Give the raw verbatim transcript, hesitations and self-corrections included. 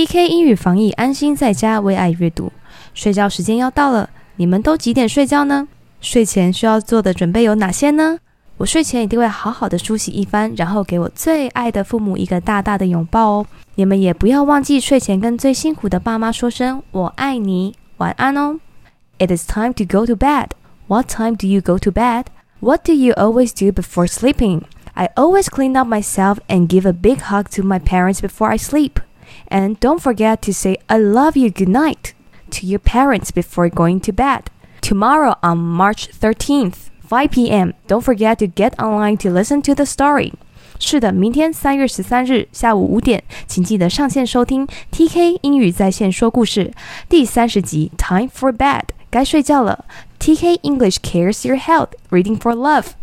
T K 英语防疫安心在家，为爱阅读。睡觉时间要到了，你们都几点睡觉呢？睡前需要做的准备有哪些呢？我睡前一定会好好的梳洗一番，然后给我最爱的父母一个大大的拥抱哦。你们也不要忘记睡前跟最辛苦的爸妈说声我爱你，晚安哦。It is time to go to bed. What time do you go to bed? What do you always do before sleeping? I always clean up myself and give a big hug to my parents before I sleep. And don't forget to say I love you good night to your parents before going to bed. Tomorrow on March thirteenth.five p.m. Don't forget to get online to listen to the story. 是的，明天三月十三日下午五点，请记得上线收听 T K 英语在线说故事第三十集 Time for Bed 该睡觉了。T K English cares your health. Reading for love.